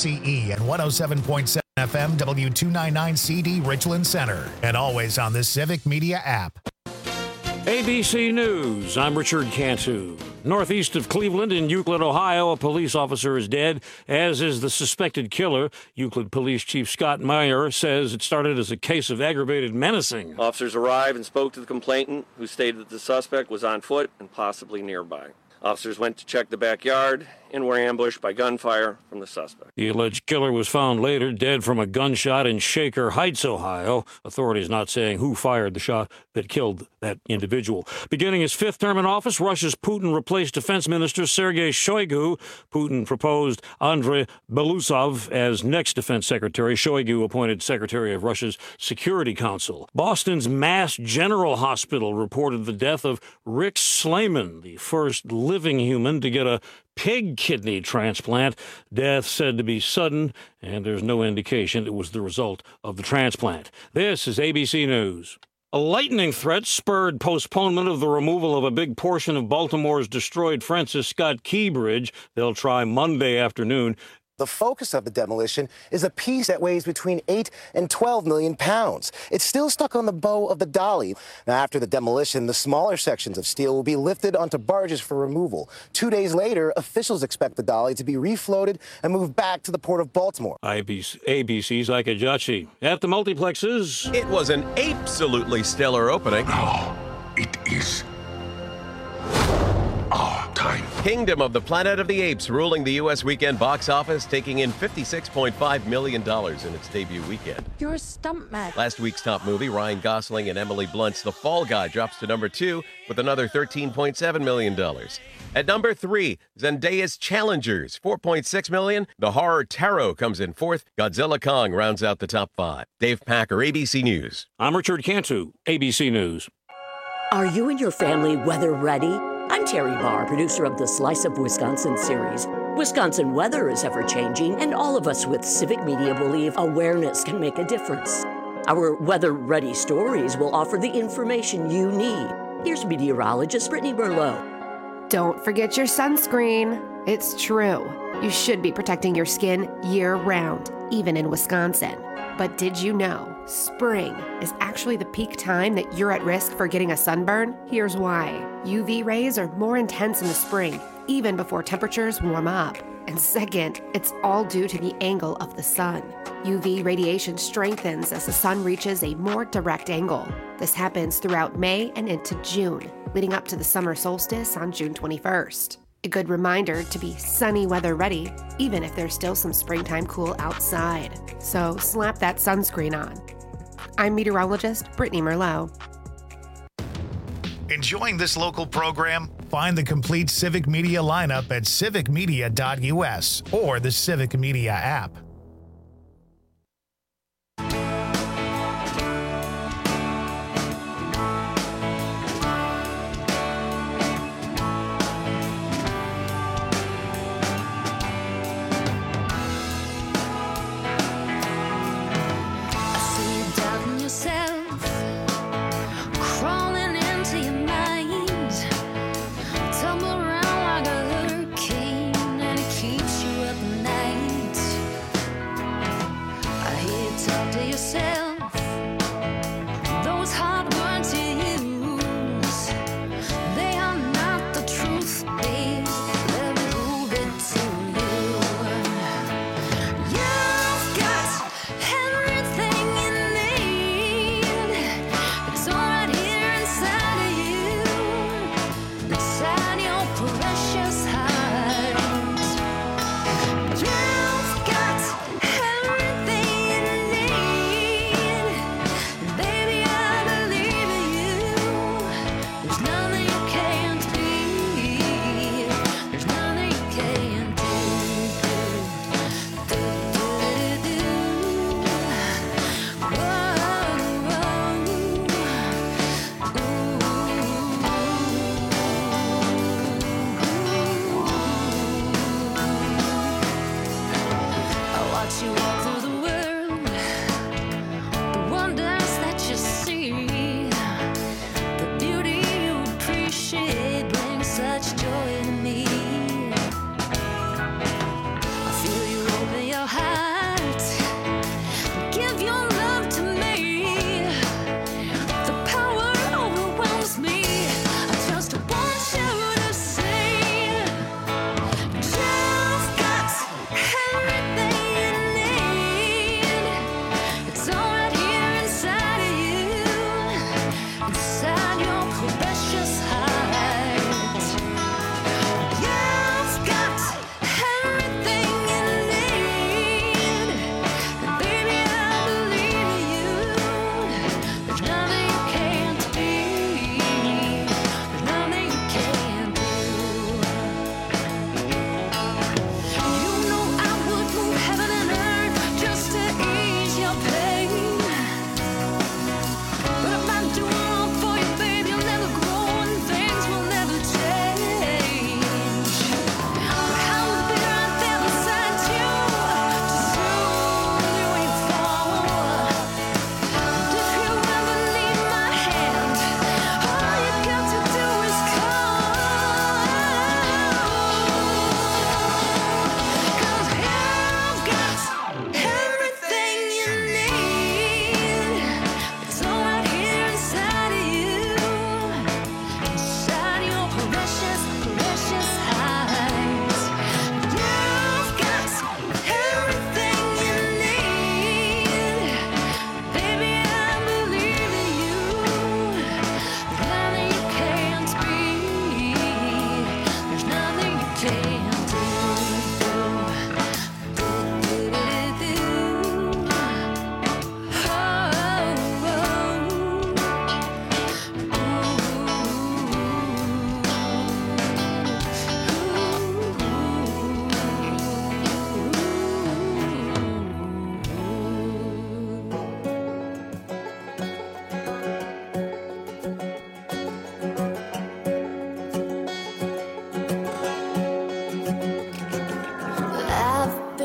KCE and 107.7 FM W299CD Richland Center. And always on the Civic Media app. ABC News, I'm Richard Cantu. Northeast of Cleveland in Euclid, Ohio, a police officer is dead, as is the suspected killer. Euclid Police Chief Scott Meyer says it started as a case of aggravated menacing. Officers arrived and spoke to the complainant, who stated that the suspect was on foot and possibly nearby. Officers went to check the backyard and were ambushed by gunfire from the suspect. The alleged killer was found later dead from a gunshot in Shaker Heights, Ohio. Authorities not saying who fired the shot that killed that individual. Beginning his fifth term in office, Russia's Putin replaced Defense Minister Sergei Shoigu. Putin proposed Andrei Belousov as next Defense Secretary. Shoigu appointed Secretary of Russia's Security Council. Boston's Mass General Hospital reported the death of Rick Slayman, the first living human to get a pig kidney transplant. Death said to be sudden, and there's no indication it was the result of the transplant. This is ABC News. A lightning threat spurred postponement of the removal of a big portion of Baltimore's destroyed Francis Scott Key Bridge. They'll try Monday afternoon. The focus of the demolition is a piece that weighs between 8 and 12 million pounds. It's still stuck on the bow of the dolly. Now, after the demolition, the smaller sections of steel will be lifted onto barges for removal. 2 days later, officials expect the dolly to be refloated and moved back to the Port of Baltimore. ABC's Ike Ajachi. At the multiplexes, it was an absolutely stellar opening. Now it is our time. Kingdom of the Planet of the Apes ruling the U.S. weekend box office, taking in $56.5 million in its debut weekend. You're a stuntman. Last week's top movie, Ryan Gosling and Emily Blunt's The Fall Guy, drops to number 2 with another $13.7 million. At number 3, Zendaya's Challengers, $4.6 million. The horror Tarot comes in 4th. Godzilla Kong rounds out the top 5. Dave Packer, ABC News. I'm Richard Cantu, ABC News. Are you and your family weather ready? I'm Terry Barr, producer of the Slice of Wisconsin series. Wisconsin weather is ever-changing, and all of us with Civic Media believe awareness can make a difference. Our weather-ready stories will offer the information you need. Here's meteorologist Brittany Merlot. Don't forget your sunscreen. It's true. You should be protecting your skin year-round, even in Wisconsin. But did you know spring is actually the peak time that you're at risk for getting a sunburn? Here's why. UV rays are more intense in the spring, even before temperatures warm up. And second, it's all due to the angle of the sun. UV radiation strengthens as the sun reaches a more direct angle. This happens throughout May and into June, leading up to the summer solstice on June 21st. A good reminder to be sunny weather ready, even if there's still some springtime cool outside. So slap that sunscreen on. I'm meteorologist Brittany Merlot. Enjoying this local program? Find the complete Civic Media lineup at civicmedia.us or the Civic Media app. Joy in me. I feel you open your heart.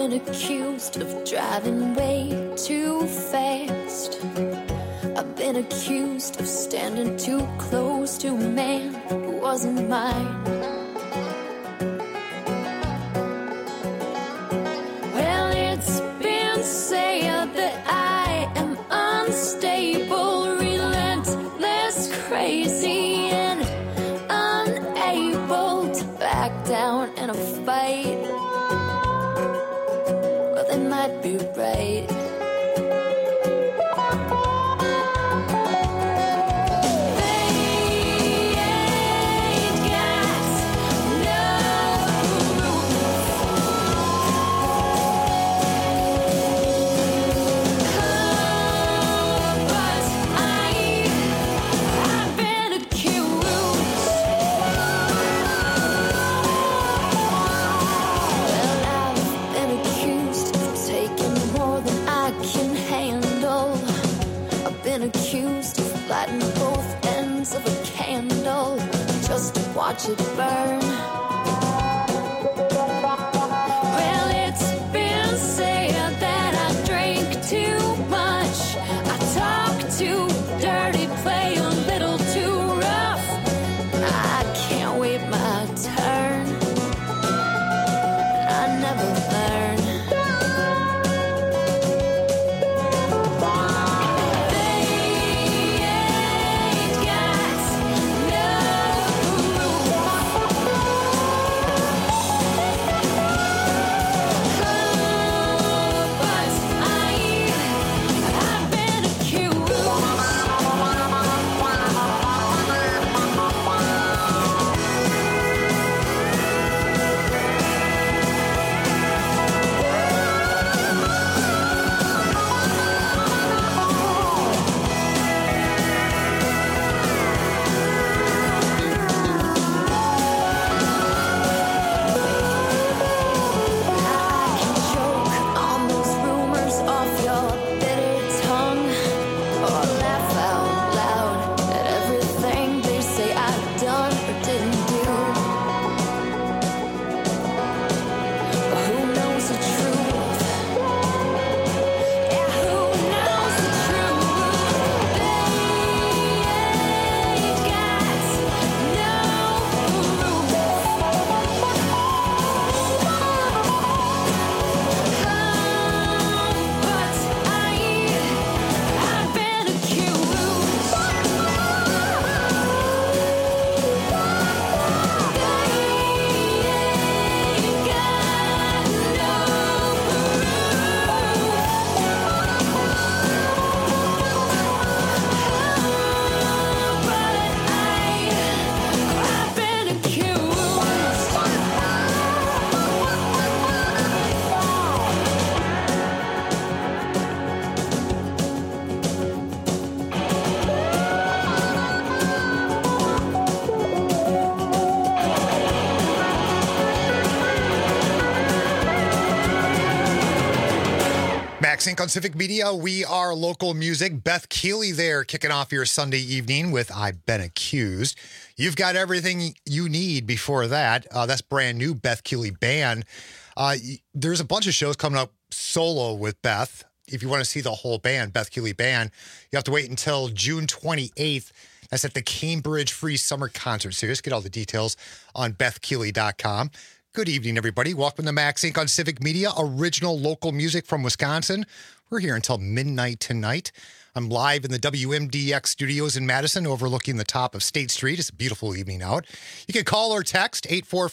been accused of driving way too fast. I've been accused of standing too close to a man who wasn't mine. Well, it's been said that I am unstable, relentless, crazy, and unable to back down in a fight. Well, they might be right. Accused of lighting both ends of a candle just to watch it burn. Well, it's been said that I drink too much, I talk too dirty, play a little too rough. I can't wait my turn, I never learn. Sync on Civic Media. We are local music. Beth Keeley there kicking off your Sunday evening with I've Been Accused. You've got everything you need before that. That's brand new Beth Keeley Band. There's a bunch of shows coming up solo with Beth. If you want to see the whole band, Beth Keeley Band, you have to wait until June 28th. That's at the Cambridge Free Summer Concert Series. Get all the details on bethkeeley.com. Good evening, everybody. Welcome to Max Inc. on Civic Media, original local music from Wisconsin. We're here until midnight tonight. I'm live in the WMDX studios in Madison, overlooking the top of State Street. It's a beautiful evening out. You can call or text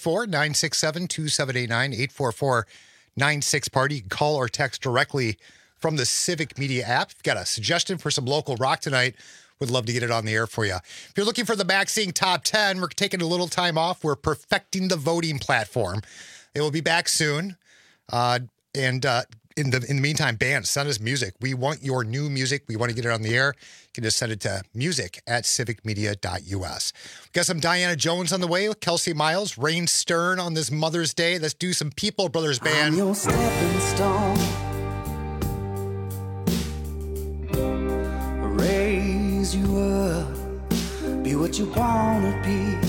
844-967-2789, 844-96-PARTY. You can call or text directly from the Civic Media app. If you've got a suggestion for some local rock tonight, would love to get it on the air for you. If you're looking for the Max Inc. Top 10, we're taking a little time off. We're perfecting the voting platform. It will be back soon. In the meantime, bands, send us music. We want your new music. We want to get it on the air. You can just send it to music@civicmedia.us. We've got some Diana Jones on the way with Kelsey Miles, Rain Stern on this Mother's Day. Let's do some People Brothers Band. I'm your stepping stone. Raise you up. Be what you want to be.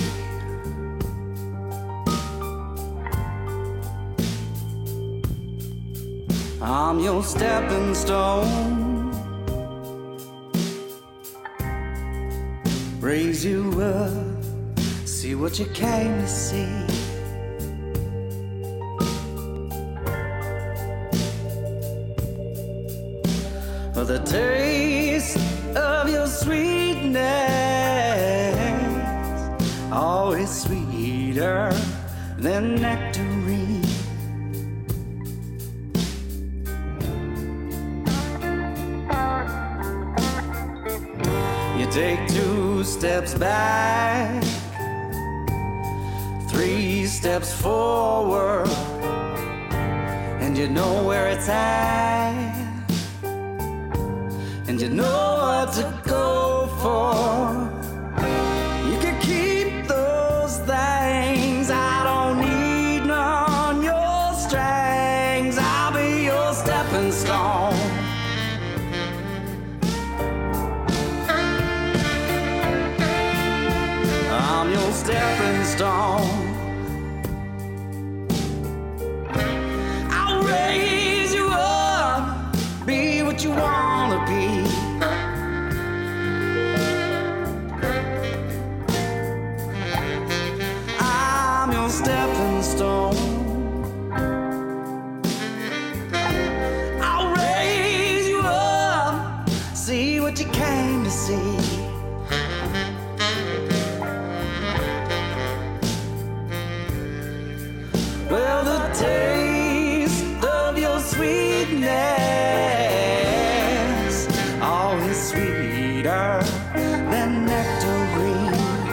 I'm your stepping stone. Raise you up, see what you came to see. For the taste of your sweetness, always sweeter than nectarine. You take 2 steps back, 3 steps forward, and you know where it's at. And you know what to go for. You can keep those things. I don't need none your strings. I'll be your stepping stone. I'm your stepping stone. I'll raise you up, be what you wanna be. I'm your stepping stone. I'll raise you up, see what you came to see. Well, the taste of your sweetness, always sweeter than nectarine.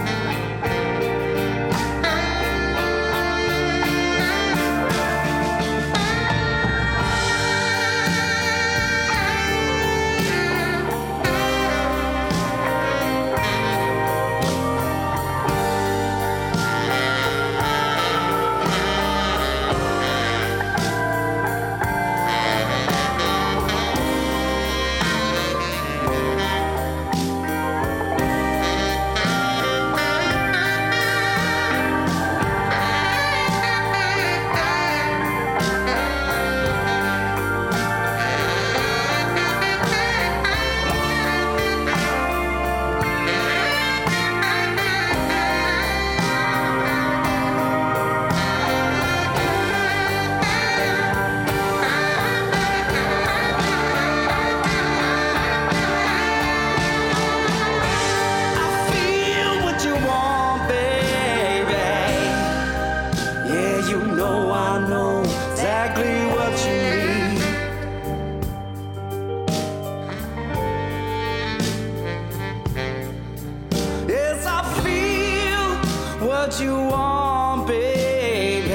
What you want, baby.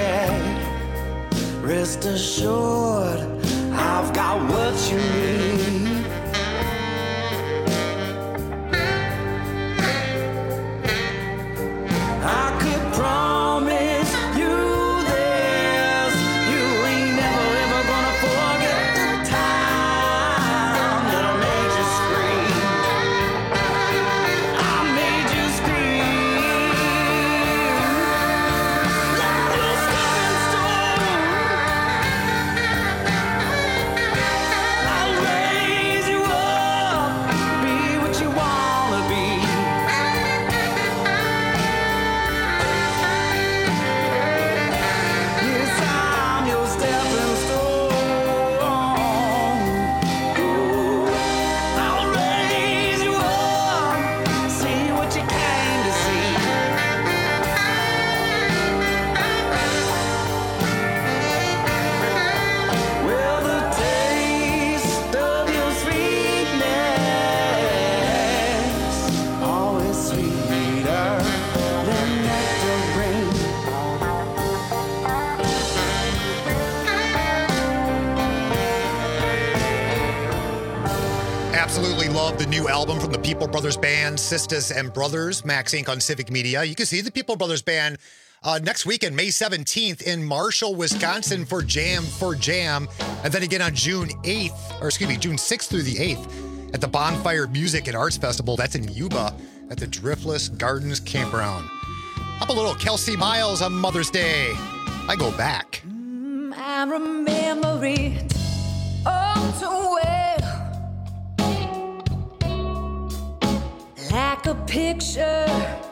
Rest assured, I've got what you need. I could promise you this, you ain't never ever gonna forget the time that I made you scream. I made you scream. Like a stepping stone. I'll raise you up, be what you wanna be. Yes, I'm your stepping stone. I'll raise you up, see what you came to see. Well, the taste of your sweetness, always sweeter than nectarine. Absolutely love the new album from the People Brothers Band, Sisters and Brothers, Max Inc. on Civic Media. You can see the People Brothers Band next weekend, May 17th in Marshall, Wisconsin for Jam. And then again on June 6th through the 8th at the Bonfire Music and Arts Festival. That's in Yuba at the Driftless Gardens Campground. Up a little Kelsey Miles on Mother's Day. I go back. I remember it picture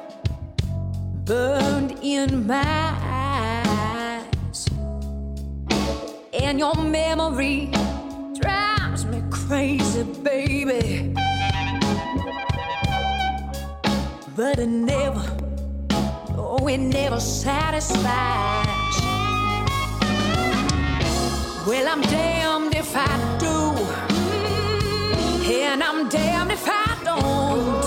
burned in my eyes, and your memory drives me crazy, baby. But it never, oh, it never satisfies. Well, I'm damned if I do, and I'm damned if I don't.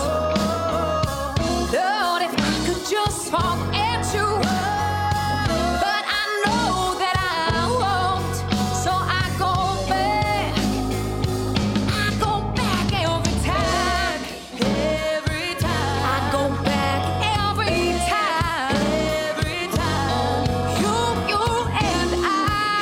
Lord, if I could just forget you, but I know that I won't. So I go back every time. Every time I go back every time. Every time you and I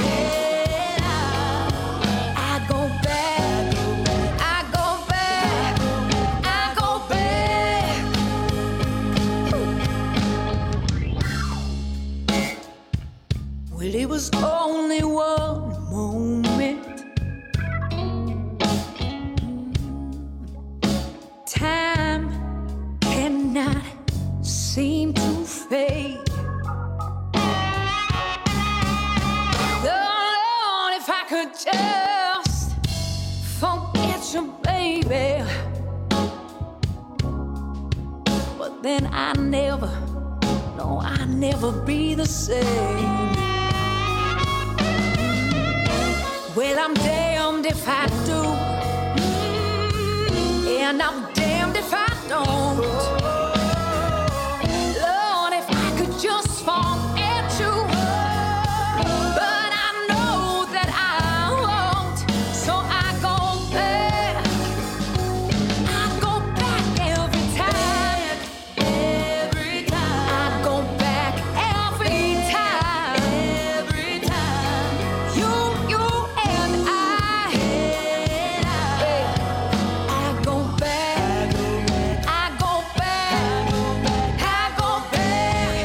go back. I go back. I go back. Well, it was only one moment. Time cannot seem to fade. Lord, if I could just forget you, baby. But then I never, no, I never be the same. Well, I'm damned if I do, and I'm damned if I don't. Lord, if I could just forget you, but I know that I won't. So I go back. I go back every time. Every time I go back every time. Every time you and I go back. I go back. I go back.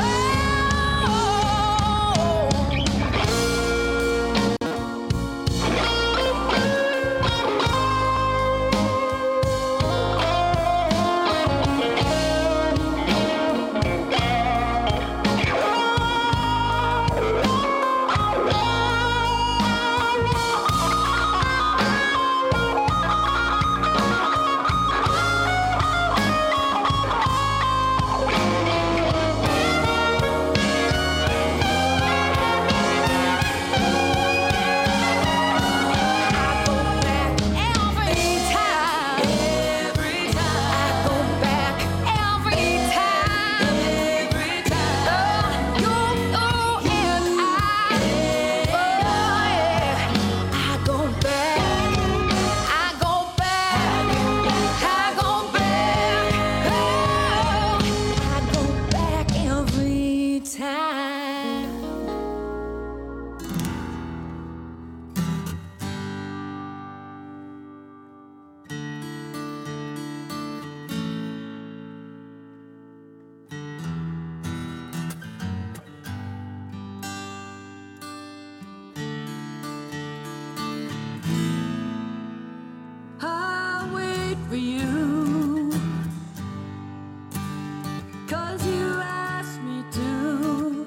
I wait for you, 'cause you asked me to.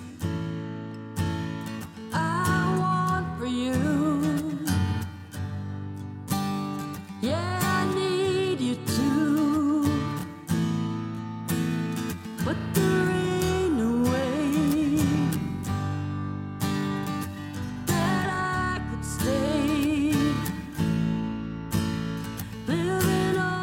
I want for you, yeah, I need you too. But there ain't no way that I could stay living on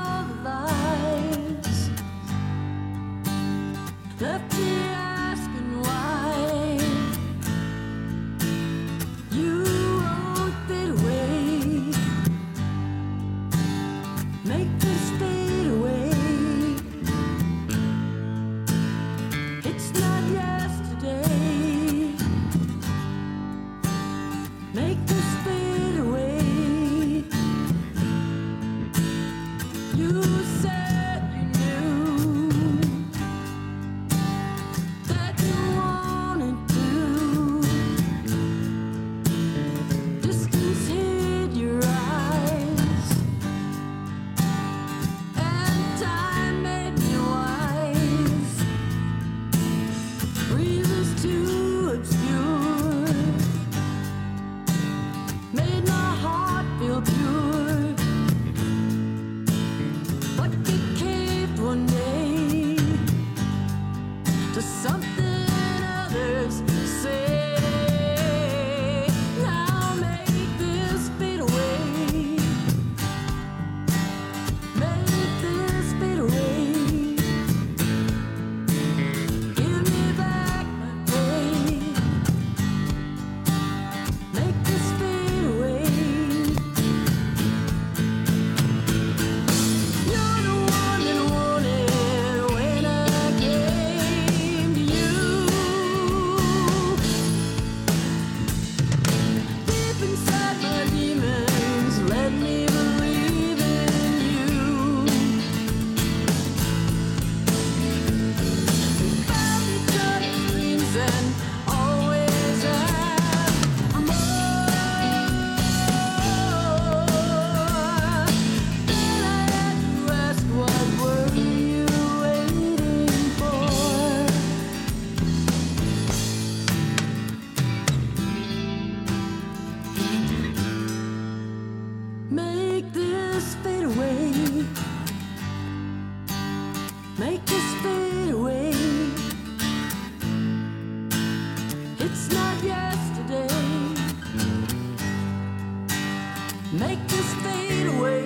Make this fade away.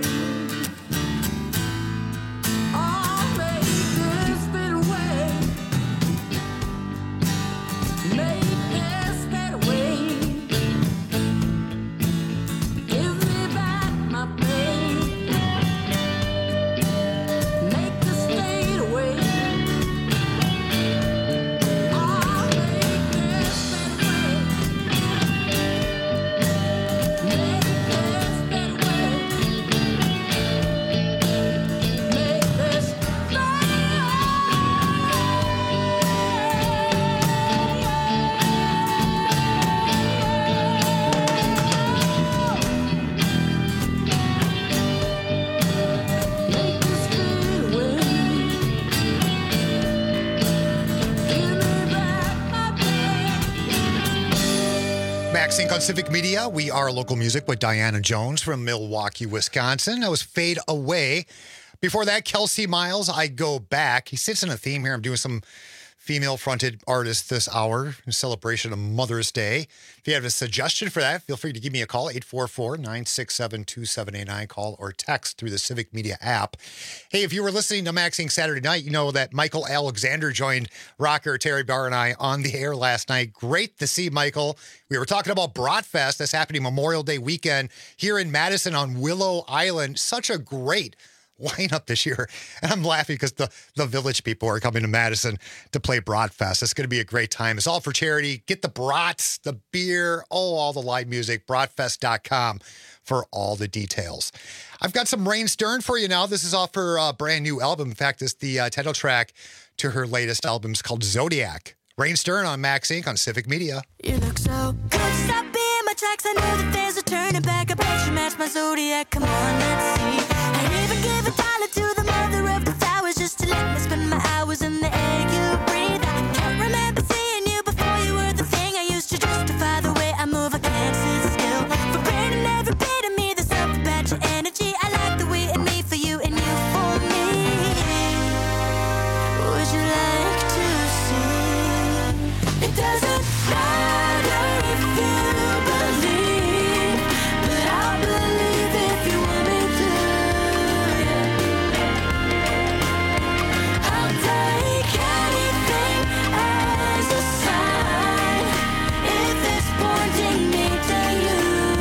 Oh, make this fade away. Make this fade away. Give me back my pain. Make this fade away. Oh, make this fade away. Make this fade away. Make this Make this fade away. Give me back my pain. Max Inc. on Civic Media. We are local music with Diana Jones from Milwaukee, Wisconsin. That was Fade Away. Before that, Kelsey Miles, I Go Back. He sits in a theme here. I'm doing some female-fronted artists this hour in celebration of Mother's Day. If you have a suggestion for that, feel free to give me a call, 844-967-2789. Call or text through the Civic Media app. Hey, if you were listening to Max Inc. Saturday night, you know that Michael Alexander joined rocker Terry Barr and I on the air last night. Great to see Michael. We were talking about Bratfest. That's happening Memorial Day weekend here in Madison on Willow Island. Such a great lineup this year. And I'm laughing because the village people are coming to Madison to play Bratfest. It's going to be a great time. It's all for charity. Get the brats, the beer, all the live music, bratfest.com for all the details. I've got some Rain Stern for you now. This is off her brand new album. In fact, it's the title track to her latest album. It's called Zodiac. Rain Stern on Max Inc. on Civic Media. You look so good, stop being my tracks. I know that there's a turning back. I bet you match my zodiac. Come on, let's see. I'd even give $1 to the mother of the flowers just to let me spend my hours in the air you breathe. I can't remember seeing you before you were the thing I used to justify the way I move. I can't sit still. For burning every bit of me, there's something about your energy. I like the way in me for you and you for me. Would you like to see? It doesn't matter if you believe, but I'll believe if you want me to. I'll take anything as a sign if it's pointing me to you.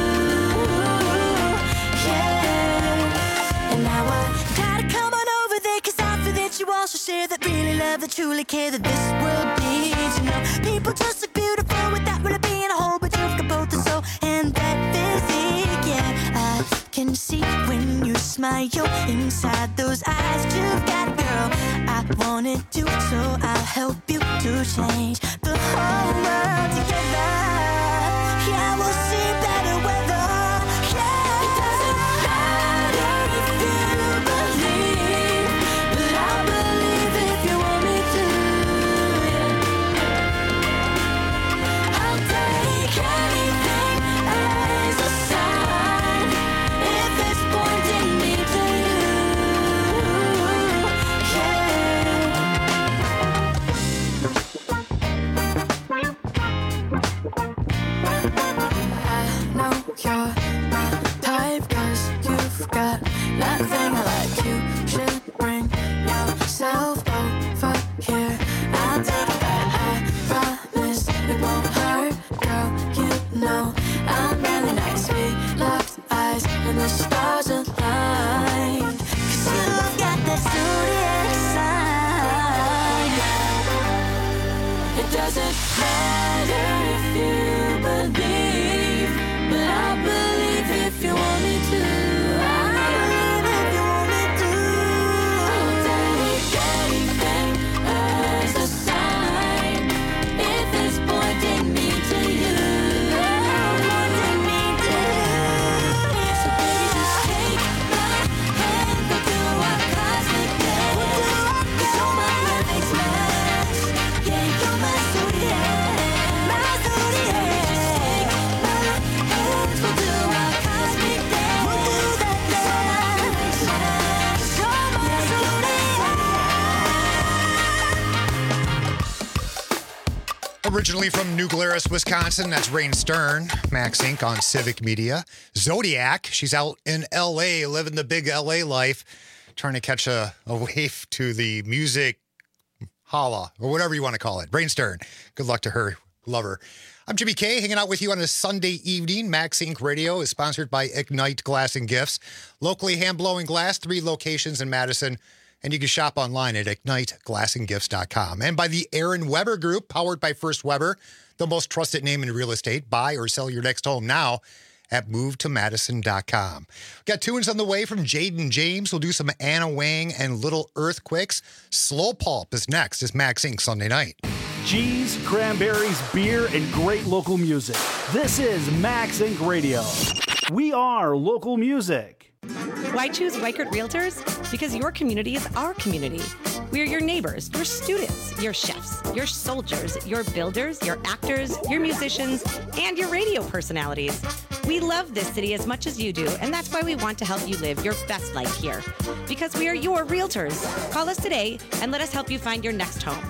Yeah. And now I gotta come on over there, 'cause I feel that you also share that really love, that truly care, that this world needs. You know, people just look beautiful without really being a whole, but you've got both the soul and that physique. Yeah, I can see when you smile inside those eyes you've got, girl. I wanted to, so I'll help you to change the whole world together. Yeah, we'll see better weather. Yeah, it doesn't matter if you believe, but I'll believe if you want me to. I'll take anything as a sign if it's pointing me to you. I know you're my type, 'cause you've got nothing I like. You should bring yourself over here. I'll take it back, I promise it won't hurt, girl. You know I'm really nice. We locked eyes and the stars aligned, 'cause you've got that zodiac sign. It doesn't matter if you believe, but I'll believe if you want me to. I'll believe if you want me to. I'll take anything as a sign if it's pointing me to you. Pointing me to you. So baby, just take my hand, we'll do our cosmic dance. 'Cause all my perfect match. Yeah, you're my zodiac. My Originally from New Glarus, Wisconsin, that's Rain Stern, Max Inc. on Civic Media. Zodiac, she's out in L.A., living the big L.A. life, trying to catch a wave to the music holla, or whatever you want to call it. Rain Stern, good luck to her. Love her. I'm Jimmy K, hanging out with you on a Sunday evening. Max Inc. Radio is sponsored by Ignite Glass and Gifts. Locally hand-blowing glass, 3 locations in Madison. And you can shop online at igniteglassandgifts.com. And by the Aaron Weber Group, powered by First Weber, the most trusted name in real estate. Buy or sell your next home now at movetomadison.com. Got tunes on the way from Jaden James. We'll do some Anna Wang and Little Earthquakes. Slow Pulp is next. It's Max Inc. Sunday night. Cheese, cranberries, beer, and great local music. This is Max Inc. Radio. We are local music. Why choose Weichert Realtors? Because your community is our community. We are your neighbors, your students, your chefs, your soldiers, your builders, your actors, your musicians, and your radio personalities. We love this city as much as you do, and that's why we want to help you live your best life here. Because we are your realtors. Call us today and let us help you find your next home.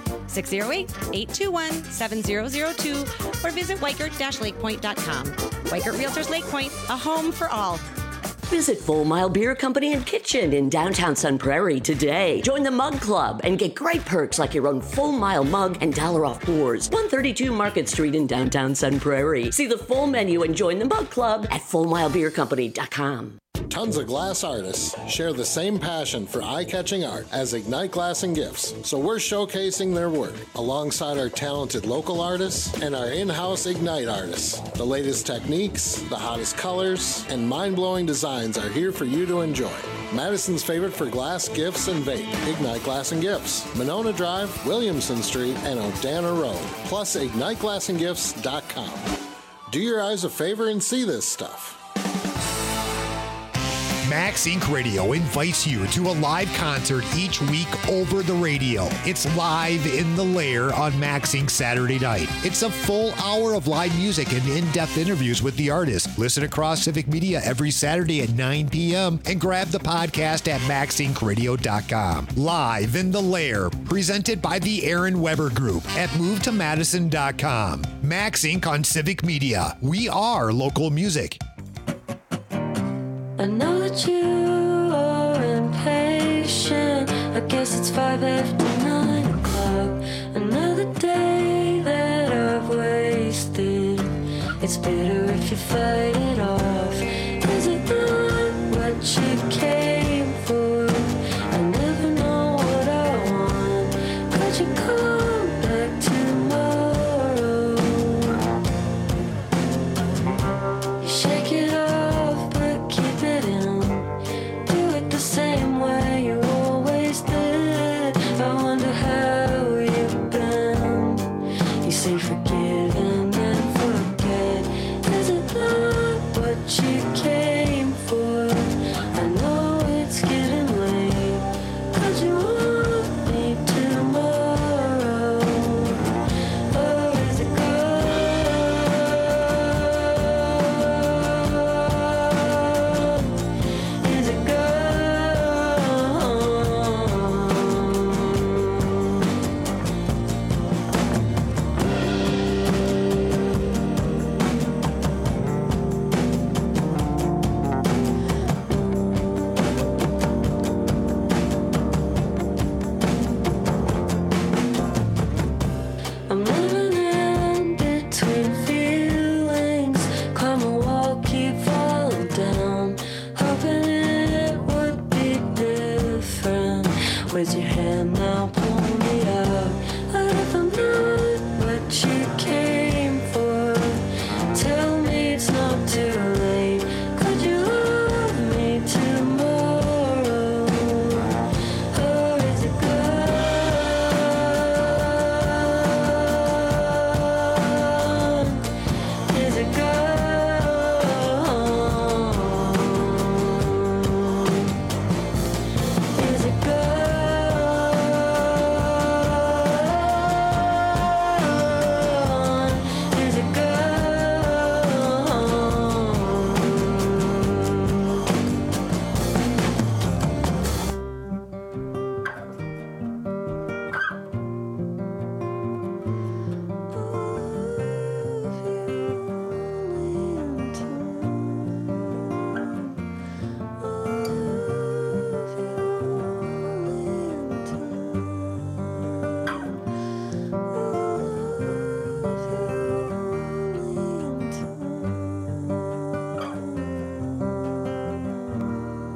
608-821-7002 or visit Weichert-lakepoint.com. Weichert Realtors Lake Point, a home for all. Visit Full Mile Beer Company and Kitchen in downtown Sun Prairie today. Join the Mug Club and get great perks like your own Full Mile mug and $1 off pours. 132 Market Street in downtown Sun Prairie. See the full menu and join the Mug Club at FullMileBeerCompany.com. Tons of glass artists share the same passion for eye-catching art as Ignite Glass and Gifts, so we're showcasing their work alongside our talented local artists and our in-house Ignite artists. The latest techniques, the hottest colors, and mind-blowing designs are here for you to enjoy. Madison's favorite for glass, gifts, and vape, Ignite Glass and Gifts, Monona Drive, Williamson Street, and Odana Road, plus IgniteGlassandGifts.com. Do your eyes a favor and see this stuff. Max Inc. Radio invites you to a live concert each week over the radio. It's Live in the Lair on Max Inc. Saturday night. It's a full hour of live music and in-depth interviews with the artists. Listen across Civic Media every Saturday at 9 p.m. and grab the podcast at maxincradio.com. Live in the Lair, presented by the Aaron Weber Group at movetomadison.com. Max Inc. on Civic Media. We are local music. I know that you are impatient. I guess it's 5 after 9 o'clock. Another day that I've wasted. It's better if you fight it off. Is it not what you came for? I never know what I want. Could you come back tomorrow? You shake it off, but keep it in. Do it the same way you always did. I wonder how you've been. You say forgive and then forget. Is it not what you came for? I know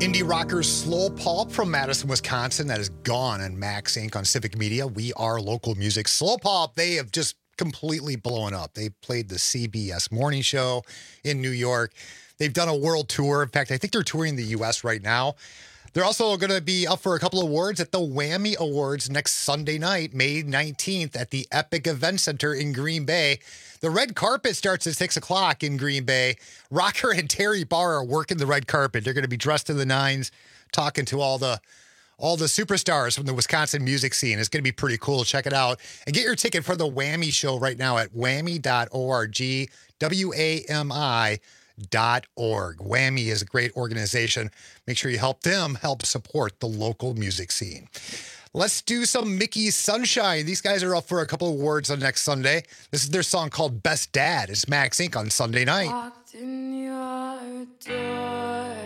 Indie rocker Slow Pulp from Madison, Wisconsin. That is gone on Max Inc. on Civic Media. We are local music. Slow Pulp, they have just completely blown up. They played the CBS morning show in New York. They've done a world tour. In fact, I think they're touring the U.S. right now. They're also going to be up for a couple of awards at the Whammy Awards next Sunday night, May 19th at the Epic Event Center in Green Bay. The red carpet starts at 6 o'clock in Green Bay. Rocker and Terry Barr are working the red carpet. They're going to be dressed to the nines, talking to all the superstars from the Wisconsin music scene. It's going to be pretty cool. Check it out. And get your ticket for the Whammy show right now at whammy.org, WAMI.org. Whammy is a great organization. Make sure you help them help support the local music scene. Let's do some Mickey Sunshine. These guys are up for a couple of awards on next Sunday. This is their song called Best Dad. It's Max Inc. on Sunday night. Walked in your door,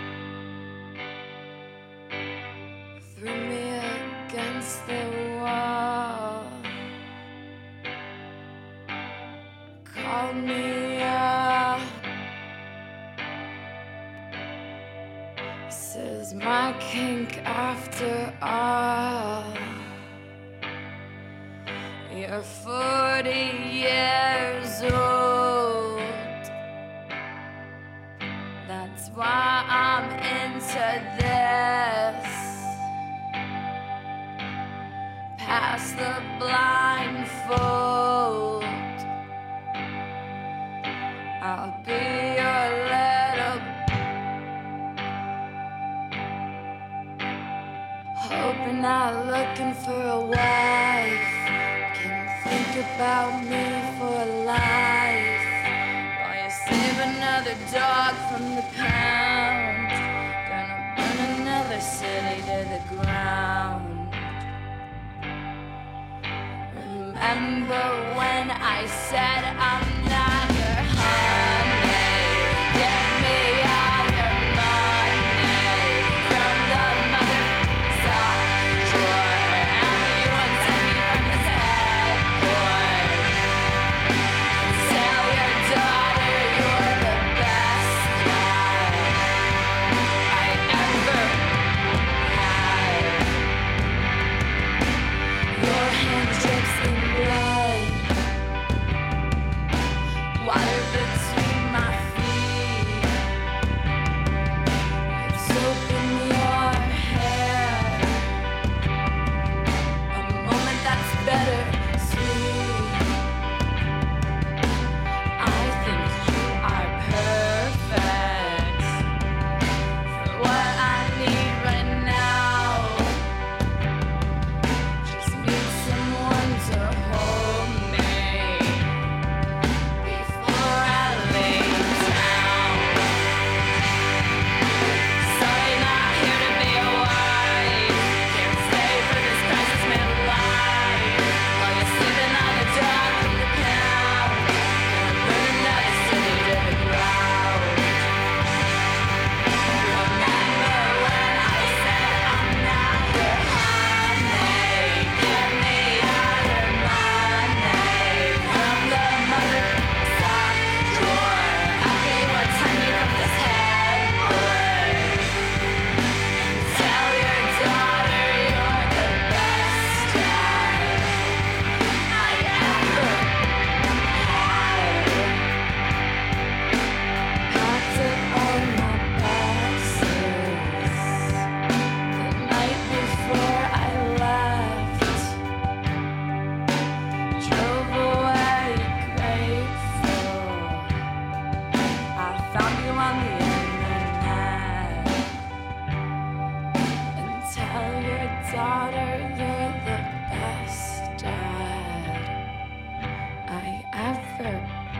threw me against the wall, called me up, says my kink after all. You're 40 years old. That's why I'm into this. Pass the blindfold. I'll be your little, hoping not looking for a wife. Can think about me for life while you save another dog from the pound. Gonna burn another city to the ground. Remember when I said I'm not your honey? Get me all your money from the mother side drawer. Everyone send me from this headboard. Tell your daughter you're the best dad I ever had. Your hand drips in blood, water between my feet. It's soap in your hair, a moment that's better sweet. I think you are perfect for what I need right now. Just need someone to hold me before I lay down. Sorry, not here to be a wife. Can't stay for this crisis midlife. While you're sleeping on the dock in the pound, gonna burn another city to the ground. Remember when I said I'm not your honey? Give me all your money from the mother side drawer. Everyone turn me from this headboard. Tell your daughter you're the best dad I ever had. Packed up all my boxes the night before I left. Drove away grateful. I found you on the internet. And tell your daughter you're the best dad I ever.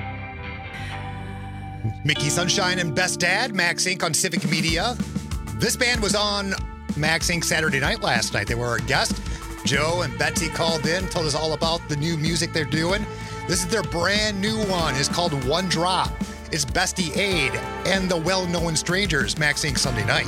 Mickey Sunshine and Best Dad, Max Inc. on Civic Media. This band was on Max Inc. Saturday night last night. They were our guest. Joe and Betsy called in, told us all about the new music they're doing. This is their brand new one. It's called One Drop. It's Bestie Aid and the Well-Known Strangers, Max Inc. Sunday night.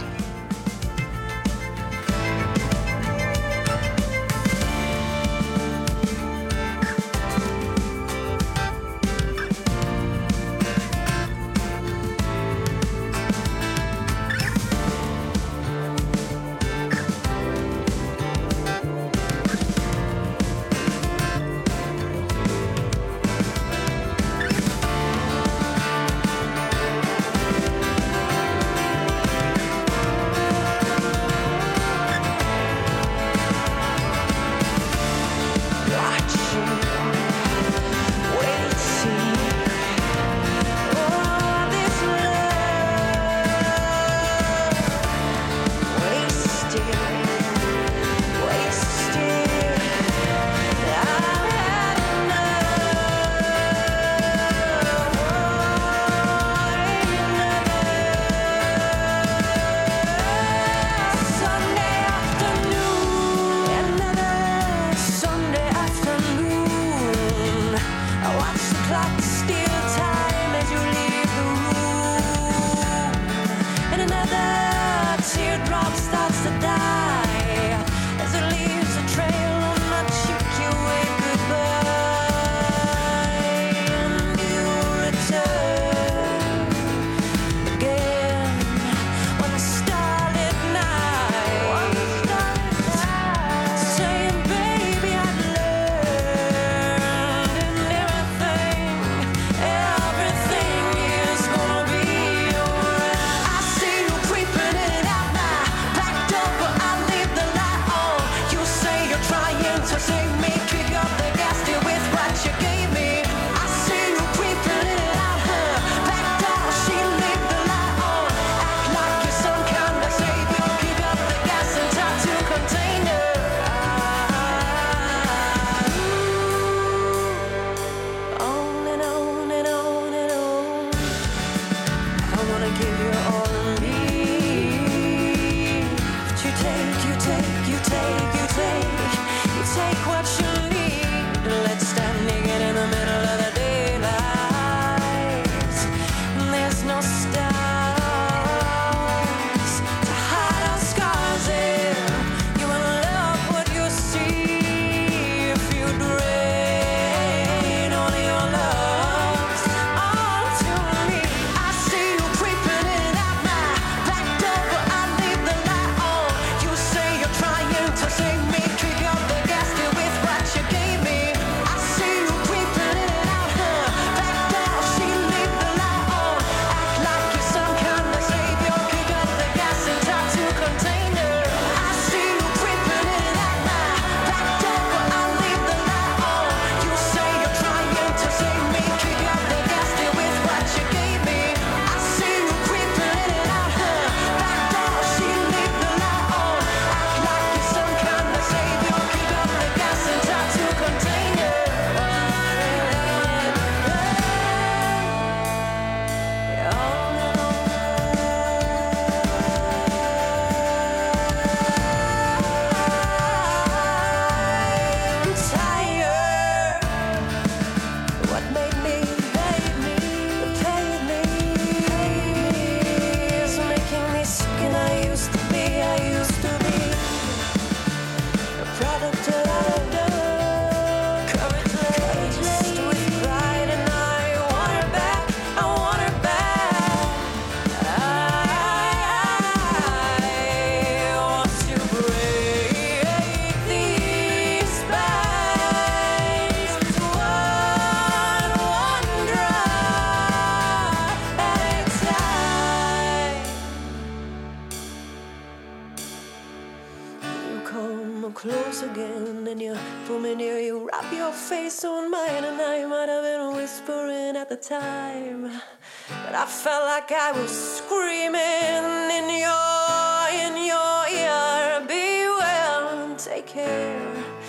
close again, and you pull me near, you wrap your face on mine, and I might have been whispering at the time, but I felt like I was screaming in your ear. Be well, take care.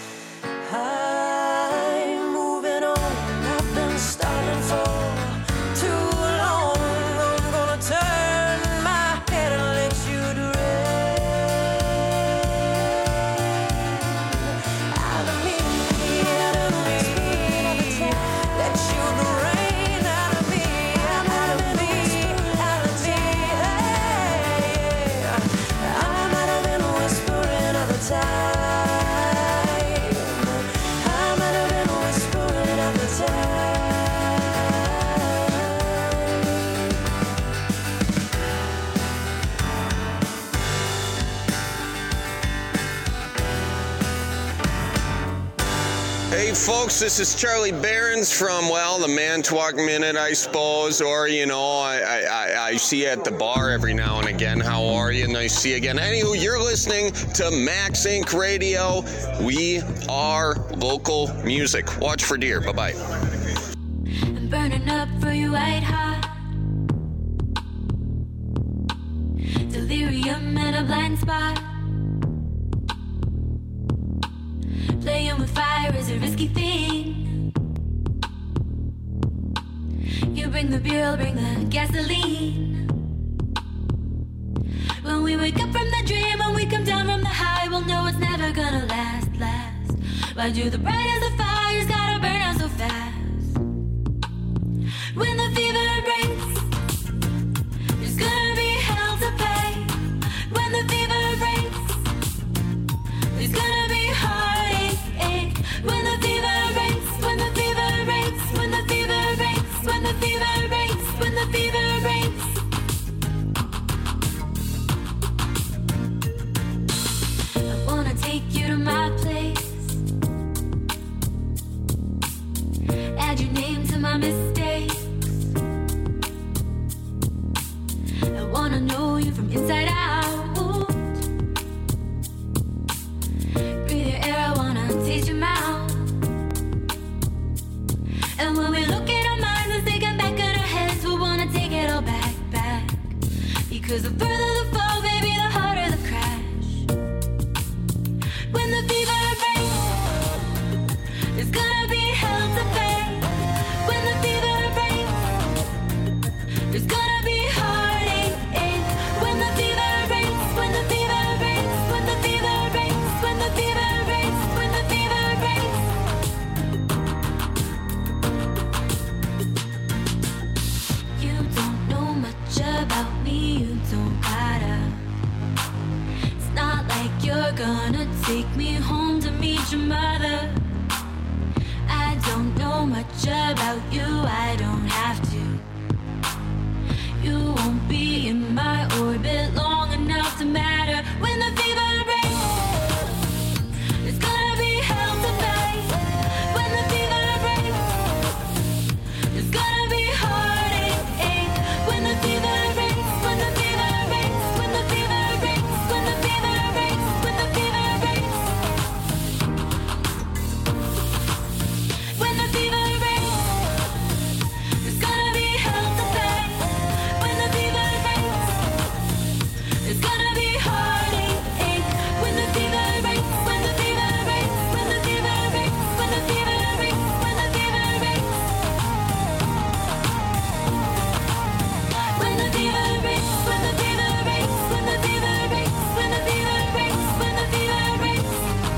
I'm moving on. I've been stalling for too long. I'm gonna turn my head and let you out of me. Let you drain out of me. I'm out of been whispering all the time. Hey folks, this is Charlie Behrens from, well, the Manitowoc Minute, I suppose, or, you know, I see you at the bar every now and again. How are you? Nice to see you again. Anywho, you're listening to Max Inc. Radio. We are local music. Watch for deer. Bye-bye. I'm burning up for you white hot. Delirium and a blind spot. Playing with fire is a risky thing. You bring the beer, I'll bring the gasoline. When we wake up from the dream, when we come down from the high, we'll know it's never gonna last. Why do the brightest of fires gotta burn out so fast? When the fever breaks, there's gonna be hell to pay. When the fever breaks, there's gonna be heartache. When the fever breaks, when the fever breaks, when the fever breaks, when the fever breaks, when the fever breaks. I wanna take you to my place. Add your name to my mistakes. I wanna know you from inside out. Breathe your air, I wanna taste your mouth. And when we look at our minds and thinking back in our heads, we wanna take it all back. Because the further the fall, baby, the harder the crash. When the fever breaks, there's gonna be hell to pay. When the fever breaks, there's gonna be heartache. When the fever breaks, when the fever breaks, when the fever breaks, when the fever breaks, when the fever breaks. You don't know much about me, you don't gotta. It's not like you're gonna take me home to meet your mother. I don't know much about you, I don't have to. You won't be in my orbit long enough to matter. When the fever breaks, there's gonna be hell to pay. When the fever breaks, there's gonna be heartache. When the fever breaks, when the fever breaks, when the fever breaks, when the fever breaks, when the fever breaks. When the fever breaks, there's gonna be hell to pay. When the fever breaks, there's gonna be heartache. When the fever breaks, when the fever breaks, when the fever breaks, when the fever breaks, when the fever breaks. When the fever breaks, when the fever breaks, when the fever breaks, when the fever breaks, when the fever breaks.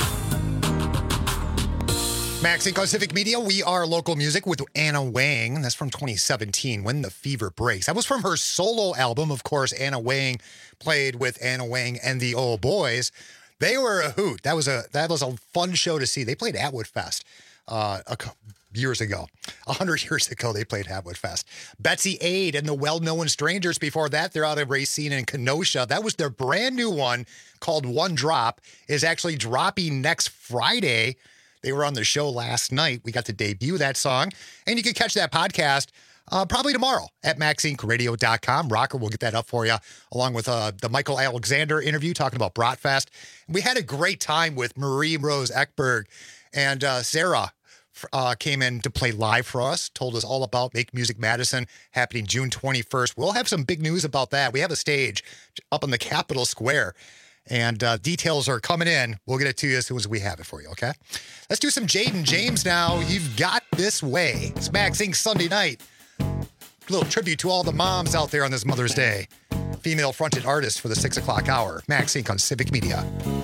Max Inc. on Civic Media. We are local music with Anna Wang. That's from 2017, When the Fever Breaks. That was from her solo album. Of course, Anna Wang played with Anna Wang and the Old Boys. They were a hoot. That was a fun show to see. They played Atwood Fest years ago. 100 years ago, they played Atwood Fest. Betsy Aid and the Well-Known Strangers before that. They're out of Racine and Kenosha. That was their brand new one called One Drop. Is actually dropping next Friday. They were on the show last night. We got to debut that song. And you can catch that podcast Probably tomorrow at MaxIncRadio.com. Rocker will get that up for you, along with the Michael Alexander interview talking about Bratfest. We had a great time with Marie Rose Ekberg, and Sarah came in to play live for us, told us all about Make Music Madison happening June 21st. We'll have some big news about that. We have a stage up on the Capitol Square, and details are coming in. We'll get it to you as soon as we have it for you, okay? Let's do some Jaden James now. You've Got This Way. It's Max Inc. Sunday night. A little tribute to all the moms out there on this Mother's Day. Female-fronted artist for the 6 o'clock hour. Max Inc. on Civic Media.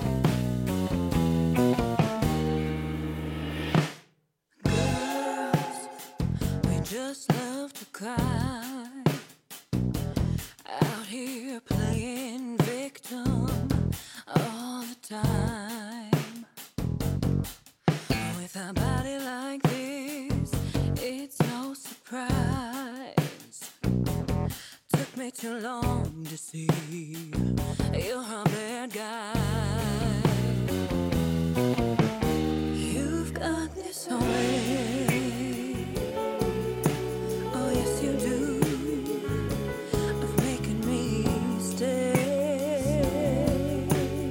We just love to cry out here playing victim all the time. With a body like this, it's no surprise. Took me too long to see you're a bad guy. You've got this way. Oh yes you do, of making me stay.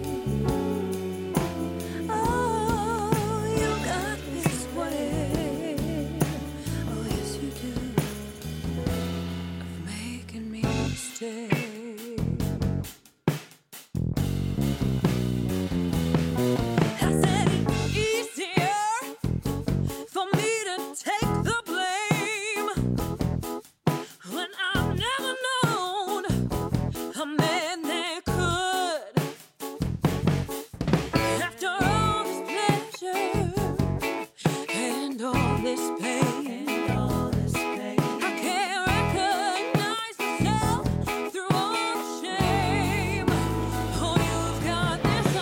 Oh, you got this way. Oh yes you do, of making me stay. I said it's easier for me to take the blame when I've never known a man that could. After all this pleasure and all this pain, I can't recognize myself through all the shame. Oh, you've got this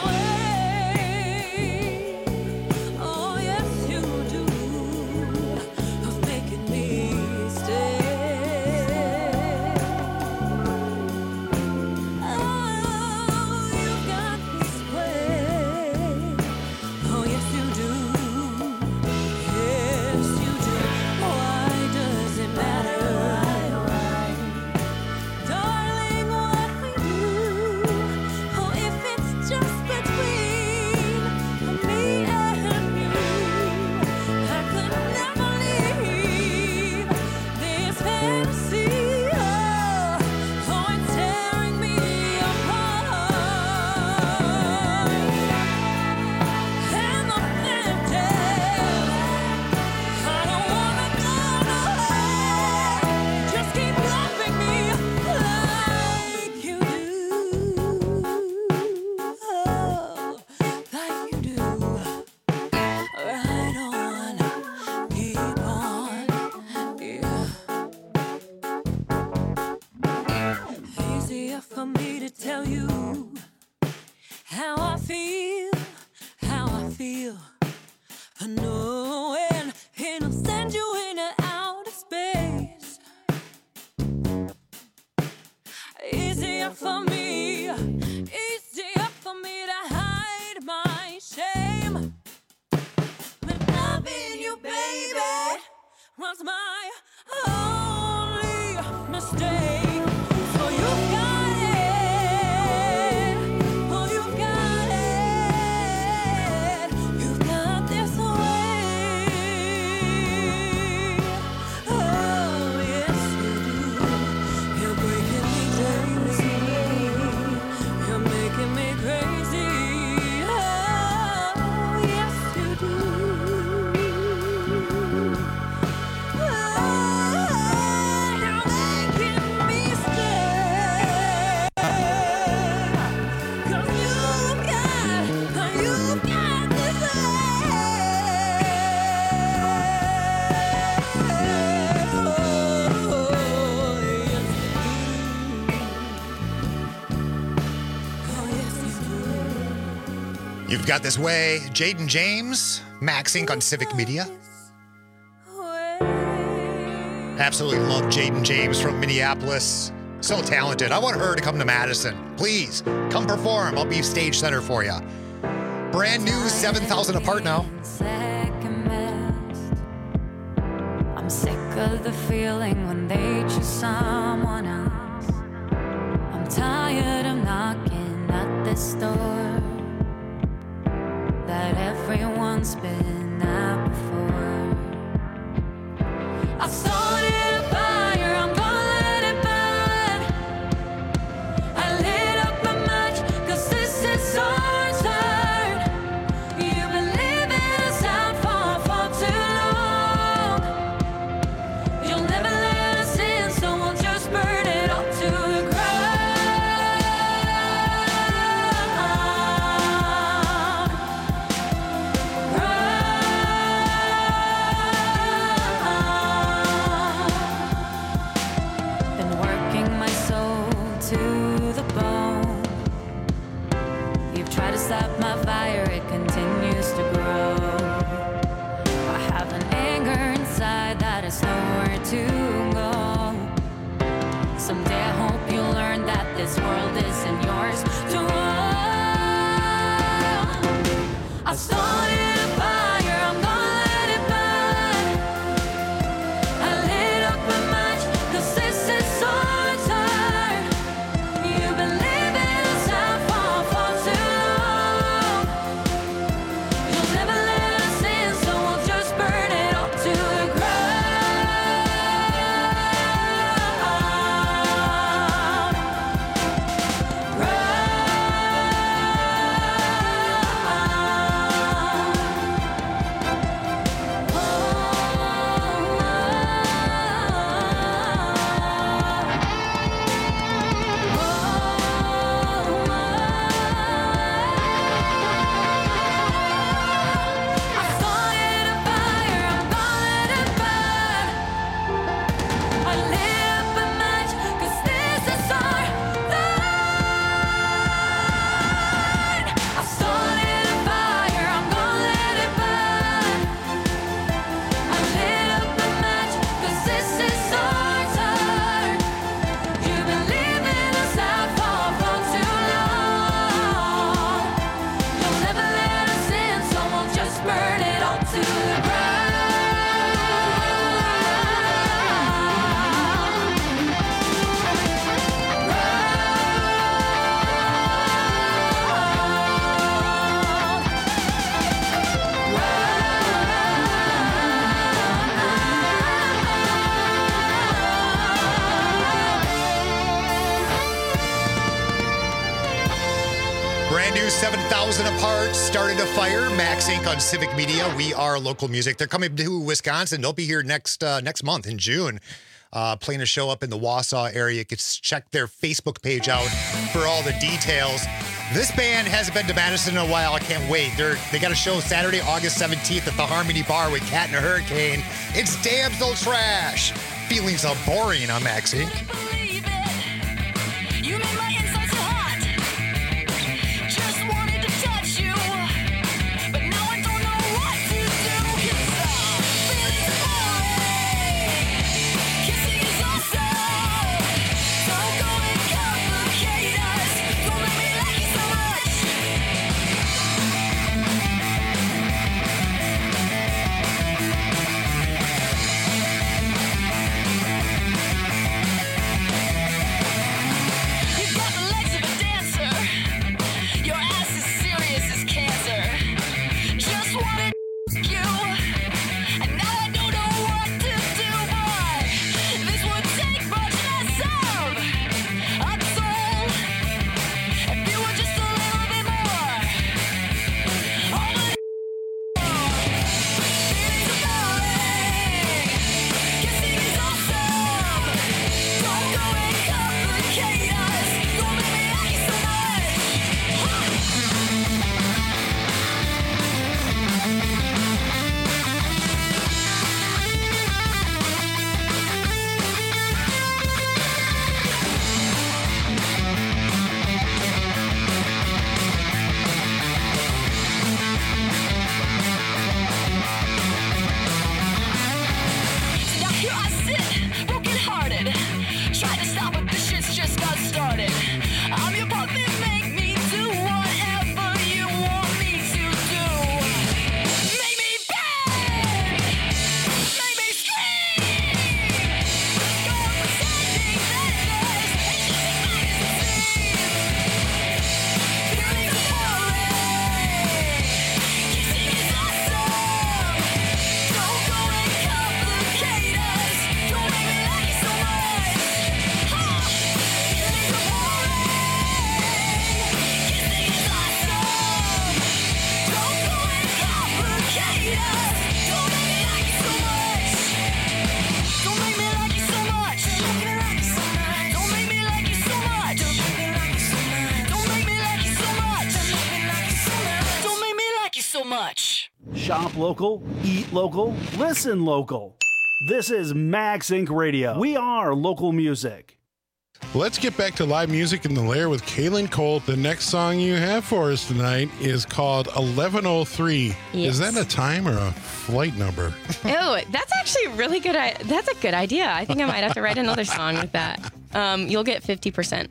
way. Oh, yes, you do, of making me stay. Oh, you've got this way. Oh, yes, you do. Yes, you do. Why does it matter? Darling, what we do. Oh, if it's just between me and you, I could never leave this fantasy. Oh, it's tearing me apart. And the fact is, I don't wanna go nowhere. Just keep loving me like you do. Oh, like you do. Right on, keep on, yeah. Easier for me to tell you how I feel, how I feel. Knowing it'll send you into outer space. Easier for me to hide my shame. When loving you, baby, was my only mistake. So you've got it. Oh, you've got it. You've got this way. Oh, yes, you do. You're breaking me crazy. You're making me crazy. Oh, yes, you do. You're making me stay. 'Cause you've got this You've Got This Way. Jaden James, Max Inc. on Civic Media. Absolutely love Jaden James from Minneapolis. So talented. I want her to come to Madison. Please, come perform. I'll be stage center for you. Brand new 7,000 apart now. I'm sick of the feeling when they choose someone else. I'm tired of knocking at this door that everyone's been at before. I started a fire, I'm gonna let it burn. I lit up a match, 'cause this is our turn. You've been living us out for too long. You'll never let us in, so we'll just burn it all to the ground. Been working my soul to the bone. You've tried to stop my fire, it continues to grow. I have an anger inside that is nowhere to go. Someday I hope you'll learn that this world isn't yours to own. I started a fire, I'm gonna let it burn. I lit up a match, 'cause this is our turn. You've been living us out for too long. You'll never let us in, so we'll just burn it all to the Brand new 7,000 Apart, Started a Fire, Max Inc. on Civic Media. We are local music. They're coming to Wisconsin. They'll be here next month in June. Playing a show up in the Wausau area. You can check their Facebook page out for all the details. This band hasn't been to Madison in a while. I can't wait. They got a show Saturday, August 17th at the Harmony Bar with Cat and a Hurricane. It's Damn So Trash. Feelings are boring on Max Inc. You made my insides so hot. Just wanted to touch you, but now I don't know what to do. 'Cause feelings are boring. Kissing is awesome. Don't go and complicate us. Don't let me like you so much. much. Shop local, eat local, listen local. This is Max Inc. Radio. We are local music. Let's get back to live music in the Lair with Kaylin Colt. The next song you have for us tonight is called 1103. Yes. Is that a time or a flight number? Oh, that's actually really good. That's a good idea. I think I might have to write another song with that. You'll get 50%.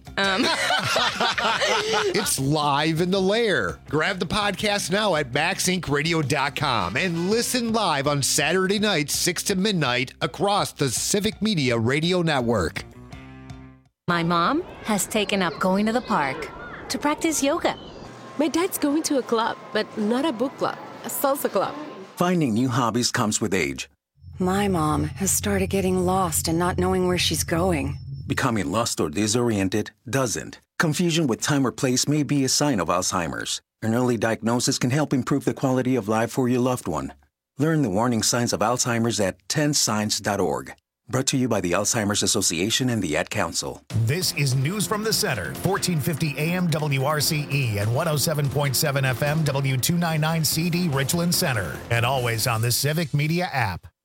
It's live in the Lair. Grab the podcast now at maxincradio.com and listen live on Saturday nights, 6 to midnight, across the Civic Media Radio Network. My mom has taken up going to the park to practice yoga. My dad's going to a club, but not a book club, a salsa club. Finding new hobbies comes with age. My mom has started getting lost and not knowing where she's going. Becoming lost or disoriented doesn't. Confusion with time or place may be a sign of Alzheimer's. An early diagnosis can help improve the quality of life for your loved one. Learn the warning signs of Alzheimer's at 10signs.org. Brought to you by the Alzheimer's Association and the Ad Council. This is News from the Center, 1450 AM WRCE and 107.7 FM W299CD Richland Center, and always on the Civic Media app.